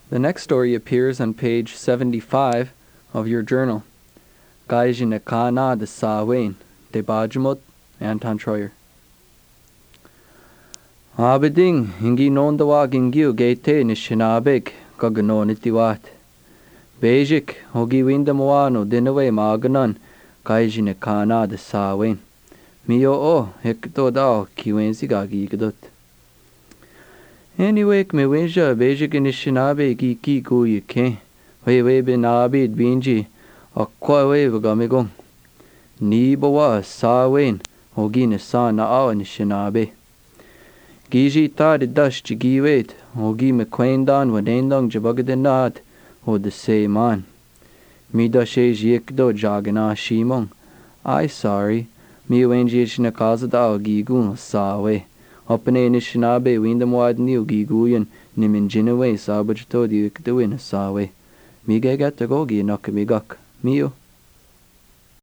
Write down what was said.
The next story appears on page 75 of your journal. Gaijin Kana de Sawain, de Bajumot, Anton Troyer. Abeding, hingi nondawa gingiu gate nishinabek, gagano nitiwat. Bejik, hogi windamwano dinaway maganan, Gaijin Kana de Sawain. Mio o, hekto dao, kiwensi gagi gadot. Anyway, me winja bejik nishinabe ki guye ke. We bin abid binji, a kwa we vagamigong. Ni bawa sawain, hogi nisa na awa nishinabe. Giji ta de dash jigi wait, hogi me kwendan wadendong jabagadinat, ho de se man. Mi dashe jikdo jagana shimong. I sorry, mi wenji shinakaza da gigun sawe. Opene nishinabe windamwad niu giguyen, niminjinawe sabajto di ikdawin sawe. Mi gagatagogi nakamigak, mio.